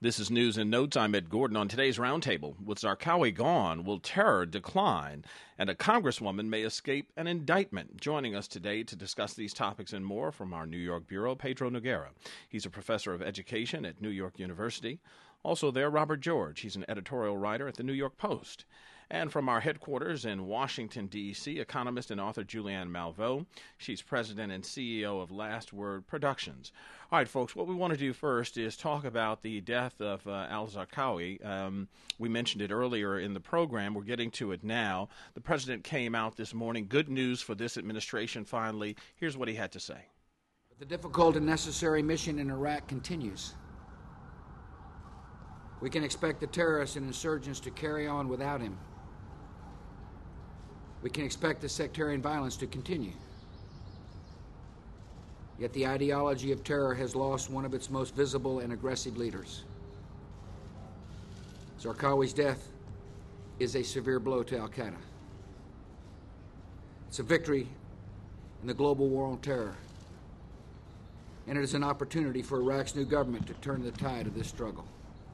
This is News in No Time. Ed Gordon on today's Roundtable. With Zarqawi gone, will terror decline? And a congresswoman may escape an indictment. Joining us today to discuss these topics and more from our New York bureau, Pedro Noguera. He's a professor of education at New York University. Also there, Robert George. He's an editorial writer at the New York Post. And from our headquarters in Washington, D.C., economist and author Julianne Malveaux. She's president and CEO of Last Word Productions. All right, folks, what we want to do first is talk about the death of al-Zarqawi. We mentioned it earlier in the program. We're getting to it now. The president came out this morning. Good news for this administration, finally. Here's what he had to say. The difficult and necessary mission in Iraq continues. We can expect the terrorists and insurgents to carry on without him. We can expect the sectarian violence to continue. Yet the ideology of terror has lost one of its most visible and aggressive leaders. Zarqawi's death is a severe blow to al-Qaeda. It's a victory in the global war on terror. And it is an opportunity for Iraq's new government to turn the tide of this struggle.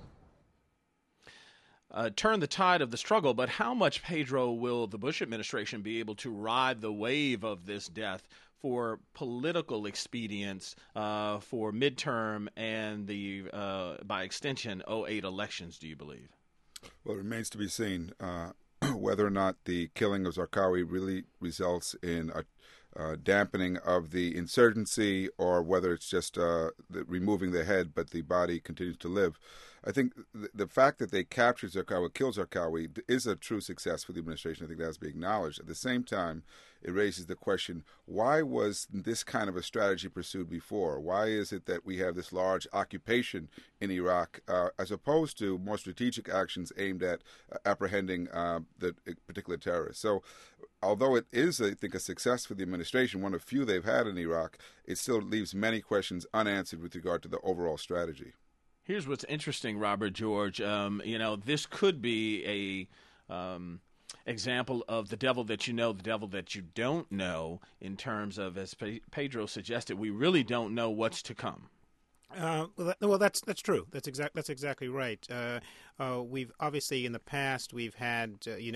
Turn the tide of the struggle, but how much, Pedro, will the Bush administration be able to ride the wave of this death for political expedience for midterm and the, by extension, '08 elections, do you believe? Well, it remains to be seen whether or not the killing of Zarqawi really results in a dampening of the insurgency or whether it's just removing the head but the body continues to live. I think the fact that they captured Zarqawi, killed Zarqawi, is a true success for the administration. I think that has to be acknowledged. At the same time, it raises the question, why was this kind of a strategy pursued before? Why is it that we have this large occupation in Iraq as opposed to more strategic actions aimed at apprehending the particular terrorists? So although it is, I think, a success for the administration, one of few they've had in Iraq, it still leaves many questions unanswered with regard to the overall strategy. Here's what's interesting, Robert George. This could be a example of the devil that you know, the devil that you don't know, in terms of, as Pedro suggested, we really don't know what's to come. Well, that's true. That's exactly right. We've obviously in the past we've had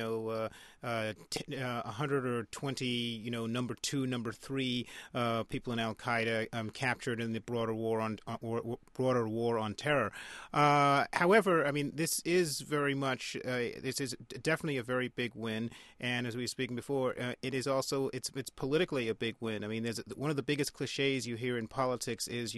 120 number 2, number 3 people in Al Qaeda captured in the broader war on terror. However, I mean this is very much this is definitely a very big win, and as we were speaking before, it is also it's politically a big win. I mean, there's one of the biggest cliches you hear in politics is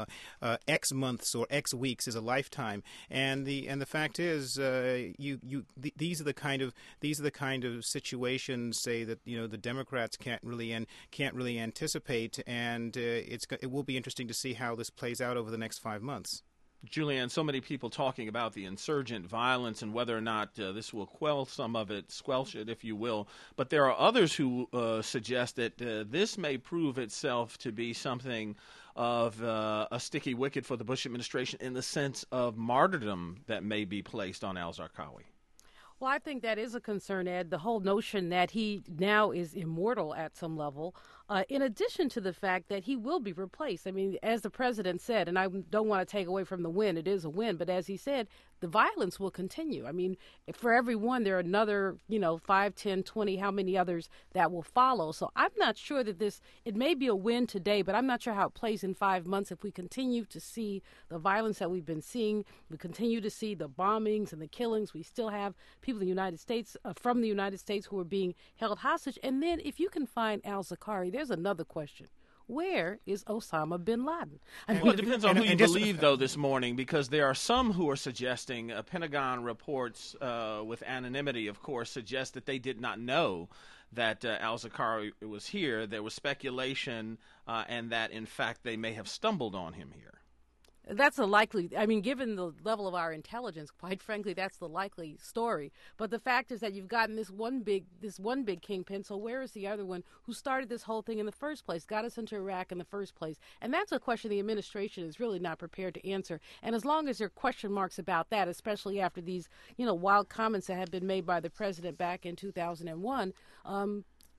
X months or X weeks is a lifetime, and the fact is, these are the kind of situations, say, that the Democrats can't really anticipate, and it will be interesting to see how this plays out over the next 5 months. Julianne, so many people talking about the insurgent violence and whether or not this will squelch it, if you will. But there are others who suggest that this may prove itself to be something of a sticky wicket for the Bush administration in the sense of martyrdom that may be placed on al-Zarqawi. Well, I think that is a concern, Ed, the whole notion that he now is immortal at some level, in addition to the fact that he will be replaced. I mean, as the president said, and I don't want to take away from the win, it is a win, but as he said, the violence will continue. I mean, for every one, there are another, 5, 10, 20, how many others that will follow. So I'm not sure that it may be a win today, but I'm not sure how it plays in 5 months if we continue to see the violence that we've been seeing. We continue to see the bombings and the killings. We still have people in the United States, from the United States, who are being held hostage. And then if you can find al-Zarqawi, there's another question. Where is Osama bin Laden? Well, it depends on who you believe, though, this morning, because there are some who are suggesting, Pentagon reports with anonymity, of course, suggest that they did not know that al-Zarqawi was here. There was speculation and that, in fact, they may have stumbled on him here. That's a likely, I mean, given the level of our intelligence, quite frankly, that's the likely story. But the fact is that you've gotten this one big kingpin, so where is the other one who started this whole thing in the first place, got us into Iraq in the first place? And that's a question the administration is really not prepared to answer. And as long as there are question marks about that, especially after these, wild comments that had been made by the president back in 2001,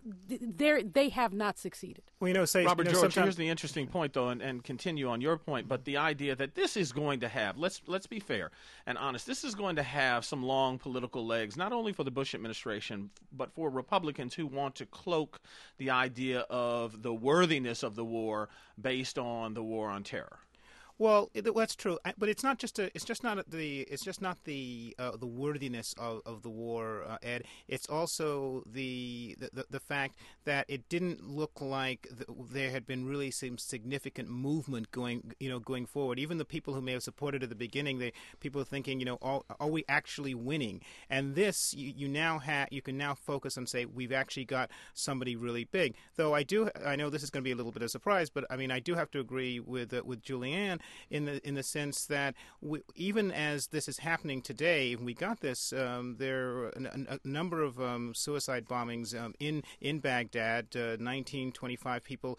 they have not succeeded. Well, Robert George, sometimes... here's the interesting point, though, and continue on your point, but the idea that this is going to have, let's be fair and honest, this is going to have some long political legs, not only for the Bush administration, but for Republicans who want to cloak the idea of the worthiness of the war based on the war on terror. Well, that's true, but it's not just not the worthiness of the war, Ed. It's also the fact that it didn't look like there had been really some significant movement going forward. Even the people who may have supported at the beginning, people are thinking, are we actually winning? And this you can now focus on, say, we've actually got somebody really big. Though I know this is going to be a little bit of a surprise, but I mean I do have to agree with Julianne in the sense that even as this is happening today, we got this. There are a number of suicide bombings in Baghdad. 1925 people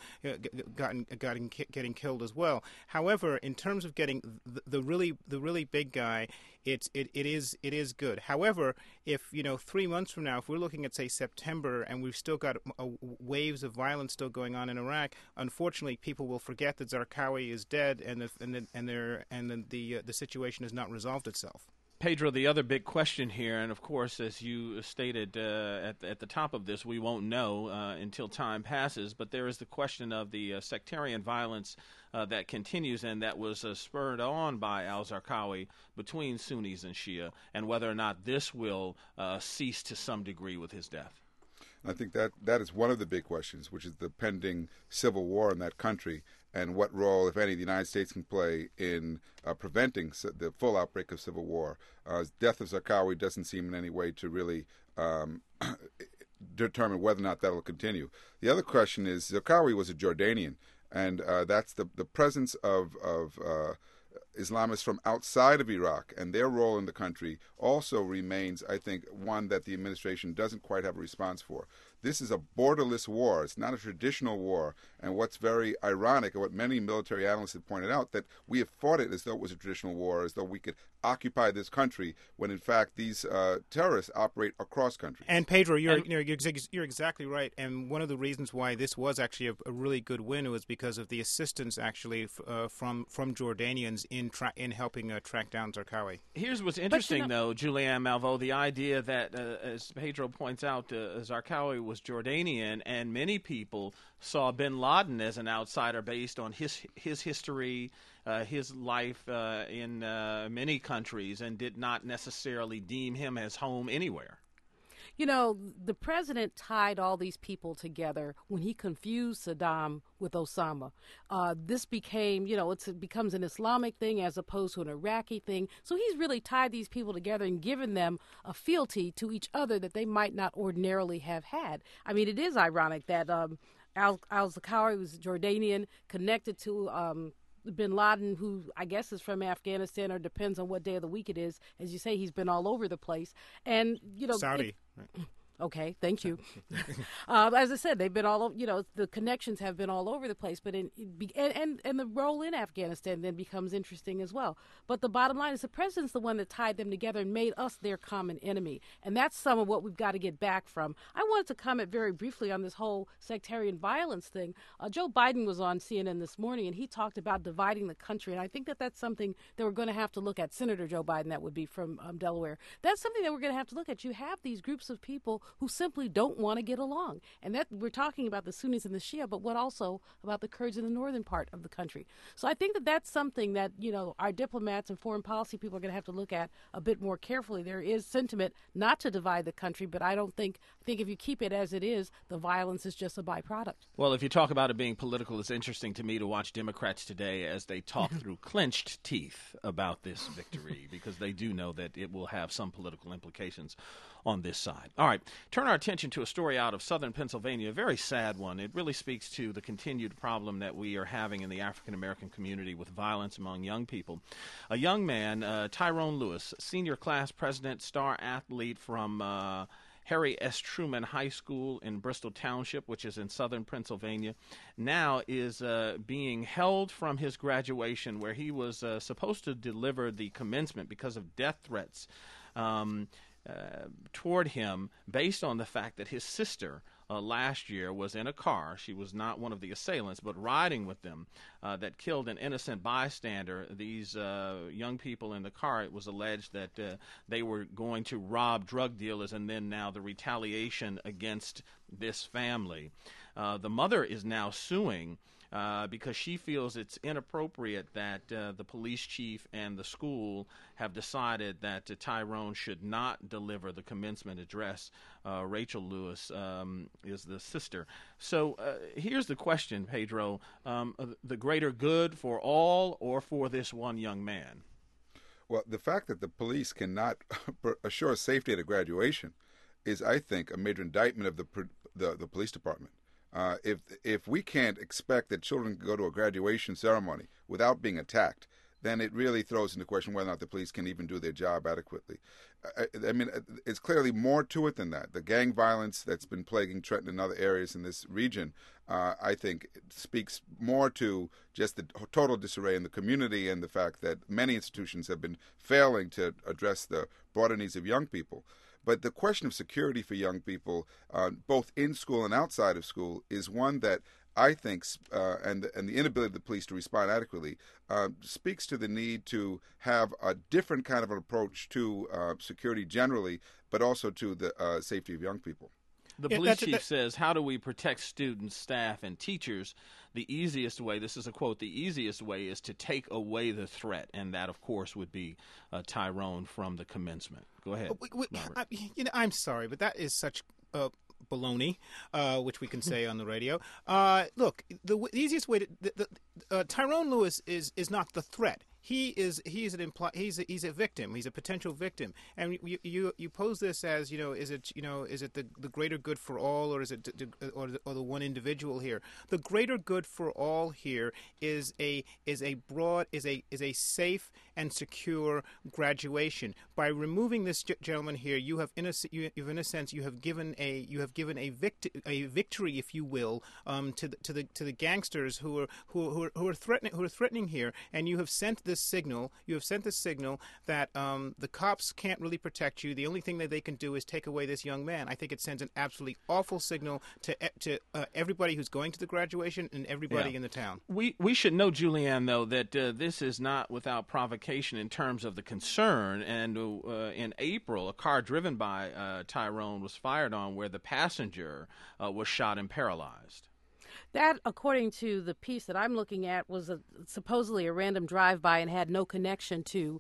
getting killed as well. However, in terms of getting the really big guy, it is good. However, if 3 months from now, if we're looking at say September and we've still got waves of violence still going on in Iraq, unfortunately, people will forget that Zarqawi is dead and the situation has not resolved itself. Pedro, the other big question here, and of course, as you stated at the top of this, we won't know until time passes, but there is the question of the sectarian violence that continues and that was spurred on by al-Zarqawi between Sunnis and Shia, and whether or not this will cease to some degree with his death. I think that is one of the big questions, which is the pending civil war in that country and what role, if any, the United States can play in preventing the full outbreak of civil war. Death of Zarqawi doesn't seem in any way to really determine whether or not that will continue. The other question is, Zarqawi was a Jordanian, and that's the presence of Islamists from outside of Iraq and their role in the country also remains, I think, one that the administration doesn't quite have a response for. This is a borderless war. It's not a traditional war. And what's very ironic, and what many military analysts have pointed out, that we have fought it as though it was a traditional war, as though we could occupy this country, when in fact these terrorists operate across countries. And Pedro, you're exactly right. And one of the reasons why this was actually a really good win was because of the assistance actually from Jordanians in helping track down Zarqawi. Here's what's interesting, though, Julianne Malveaux, the idea that, as Pedro points out, Zarqawi was Jordanian, and many people saw bin Laden as an outsider based on his history, his life in many countries, and did not necessarily deem him as home anywhere. The president tied all these people together when he confused Saddam with Osama. This became, it becomes an Islamic thing as opposed to an Iraqi thing. So he's really tied these people together and given them a fealty to each other that they might not ordinarily have had. I mean, it is ironic that al-Zarqawi was Jordanian, connected to bin Laden, who I guess is from Afghanistan, or depends on what day of the week it is. As you say, he's been all over the place. And, Saudi. Okay, thank you. As I said, they've been all over, the connections have been all over the place, but and the role in Afghanistan then becomes interesting as well. But the bottom line is the president's the one that tied them together and made us their common enemy. And that's some of what we've got to get back from. I wanted to comment very briefly on this whole sectarian violence thing. Joe Biden was on CNN this morning, and he talked about dividing the country. And I think that that's something that we're going to have to look at. Senator Joe Biden, that would be from Delaware. That's something that we're going to have to look at. You have these groups of people who simply don't want to get along. And that we're talking about the Sunnis and the Shia, but what also about the Kurds in the northern part of the country. So I think that that's something that, our diplomats and foreign policy people are going to have to look at a bit more carefully. There is sentiment not to divide the country, but I think if you keep it as it is, the violence is just a byproduct. Well, if you talk about it being political, it's interesting to me to watch Democrats today as they talk through clenched teeth about this victory, because they do know that it will have some political implications on this side. All right, turn our attention to a story out of southern Pennsylvania, a very sad one. It really speaks to the continued problem that we are having in the African-American community with violence among young people. A young man, Tyrone Lewis, senior class president, star athlete from Harry S. Truman High School in Bristol Township, which is in southern Pennsylvania, now is being held from his graduation, where he was supposed to deliver the commencement because of death threats toward him, based on the fact that his sister last year was in a car. She was not one of the assailants, but riding with them, that killed an innocent bystander. These young people in the car, it was alleged that they were going to rob drug dealers, and then now the retaliation against this family. The mother is now suing because she feels it's inappropriate that the police chief and the school have decided that Tyrone should not deliver the commencement address. Rachel Lewis is the sister. So here's the question, Pedro. The greater good for all or for this one young man? Well, the fact that the police cannot assure safety at a graduation is, I think, a major indictment of the police department. If we can't expect that children can go to a graduation ceremony without being attacked, then it really throws into question whether or not the police can even do their job adequately. I mean, it's clearly more to it than that. The gang violence that's been plaguing Trenton and other areas in this region, I think, speaks more to just the total disarray in the community and the fact that many institutions have been failing to address the broader needs of young people. But the question of security for young people, both in school and outside of school, is one that I think, and the inability of the police to respond adequately, speaks to the need to have a different kind of an approach to security generally, but also to the safety of young people. The police chief says, how do we protect students, staff, and teachers? The easiest way, this is a quote, the easiest way is to take away the threat, and that, of course, would be Tyrone from the commencement. Go ahead, I'm sorry, but that is such baloney, which we can say on the radio. Look, the easiest way to Tyrone Lewis is not the threat. He's a victim. He's a potential victim. And you pose this as, is it the greater good for all, or is it or the one individual here? The greater good for all here is a safe and secure graduation. By removing this gentleman here, you have in a sense given a victory, if you will, to the gangsters who are threatening here, and you have sent this signal that the cops can't really protect you. The only thing that they can do is take away this young man. I think it sends an absolutely awful signal to everybody who's going to the graduation and everybody in the town. We should know, Julianne, though, that this is not without provocation in terms of the concern. And in April, a car driven by Tyrone was fired on where the passenger was shot and paralyzed. That, according to the piece that I'm looking at, was supposedly a random drive-by and had no connection to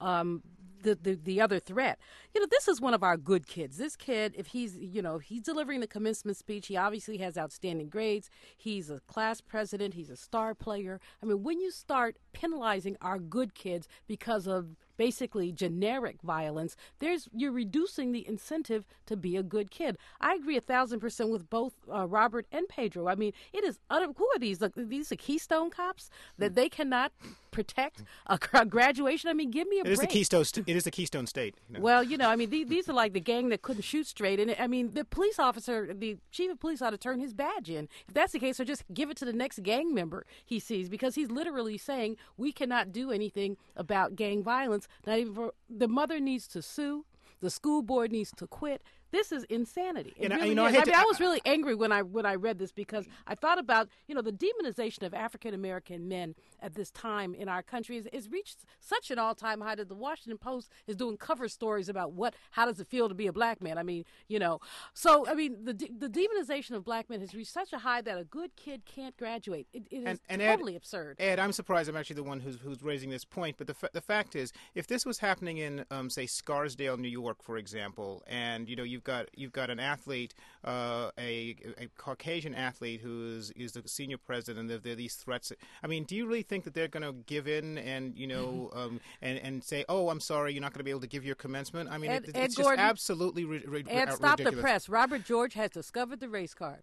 the other threat. This is one of our good kids. This kid, if he's delivering the commencement speech, he obviously has outstanding grades. He's a class president. He's a star player. I mean, when you start penalizing our good kids because of basically generic violence, you're reducing the incentive to be a good kid. I agree 1,000% with both Robert and Pedro. I mean, it is who are these? These are Keystone cops that they cannot protect a graduation. I mean, give me a break. It is the Keystone State. Well, I mean, these are like the gang that couldn't shoot straight. And I mean, the police officer, the chief of police, ought to turn his badge in. If that's the case, or just give it to the next gang member he sees, because he's literally saying we cannot do anything about gang violence. Not even the mother needs to sue. The school board needs to quit. This is insanity. I was really angry when I read this, because I thought about the demonization of African American men at this time in our country is reached such an all-time high that the Washington Post is doing cover stories about how does it feel to be a black man. I mean, so I mean the demonization of black men has reached such a high that a good kid can't graduate. It is totally absurd. Ed, I'm surprised I'm actually the one who's raising this point, but the fact is, if this was happening in say Scarsdale, New York, for example, and you've got an athlete, a Caucasian athlete who is the senior president, and there are these threats. I mean, do you really think that they're going to give in and and say, "Oh, I'm sorry, you're not going to be able to give your commencement"? I mean, it's just Gordon, absolutely ridiculous. Stop the press. Robert George has discovered the race card.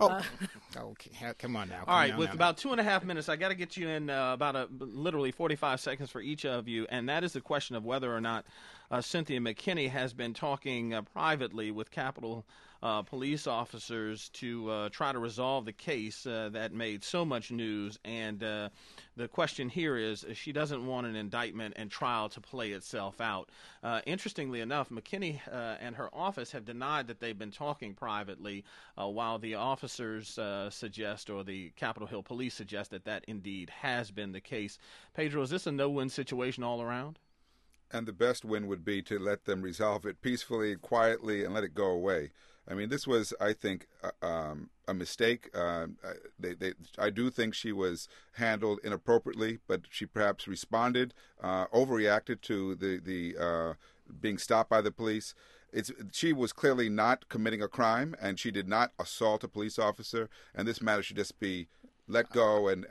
Okay, come on now. All right, with about 2.5 minutes, I got to get you in literally 45 seconds for each of you, and that is the question of whether or not Cynthia McKinney has been talking privately with Capitol police officers to try to resolve the case that made so much news. And the question here is she doesn't want an indictment and trial to play itself out. Interestingly enough, McKinney and her office have denied that they've been talking privately, while the officers suggest, or the Capitol Hill police suggest, that that indeed has been the case. Pedro, is this a no-win situation all around? And the best win would be to let them resolve it peacefully, quietly, and let it go away. I mean, this was, I think, a mistake. I do think she was handled inappropriately, but she perhaps responded, overreacted to the being stopped by the police. She was clearly not committing a crime, and she did not assault a police officer. And this matter should just be let go and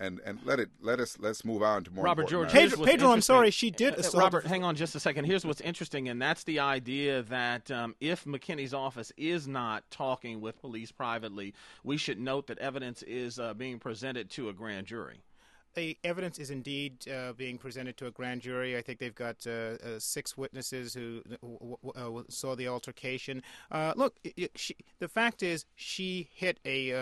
let's move on to more. Robert George, Pedro, I'm sorry, she did assault. Robert, hang on just a second. Here's what's interesting, and that's the idea that if McKinney's office is not talking with police privately, we should note that evidence is being presented to a grand jury. The evidence is indeed being presented to a grand jury. I think they've got 6 witnesses who saw the altercation. Look, the fact is, she hit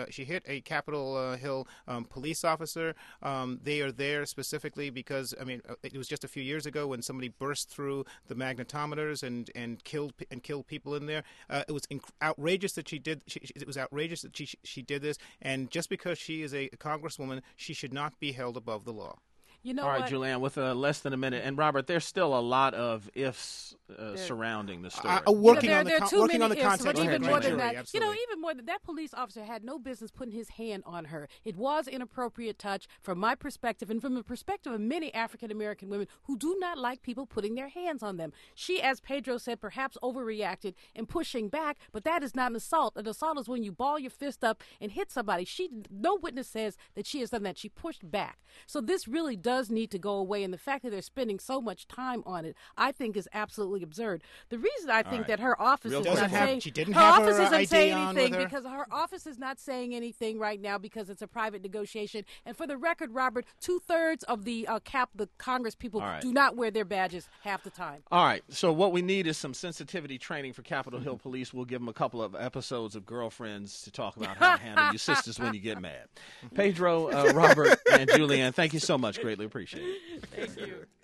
a Capitol Hill police officer. They are there specifically because, I mean, it was just a few years ago when somebody burst through the magnetometers and killed people in there. It was outrageous that she did. It was outrageous that she did this. And just because she is a congresswoman, she should not be held above the law. You know All right, what? Julianne, with less than a minute. And, Robert, there's still a lot of ifs surrounding the story. Working on the ifs, context but of even the more grand than jury, that, absolutely. even more than that, police officer had no business putting his hand on her. It was an inappropriate touch from my perspective and from the perspective of many African-American women who do not like people putting their hands on them. She, as Pedro said, perhaps overreacted in pushing back, but that is not an assault. An assault is when you ball your fist up and hit somebody. No witness says that she has done that. She pushed back. So this really does need to go away, and the fact that they're spending so much time on it, I think, is absolutely absurd. The reason I think that her office is not saying she didn't her have office her isn't ID saying on anything with her. because her office is not saying anything right now because it's a private negotiation. And for the record, Robert, 2/3 of the Congress people do not wear their badges half the time. All right. So what we need is some sensitivity training for Capitol Hill Police. We'll give them a couple of episodes of Girlfriends to talk about how to handle your sisters when you get mad. Pedro, Robert, and Julianne, thank you so much. Greatly appreciate it. Thank you.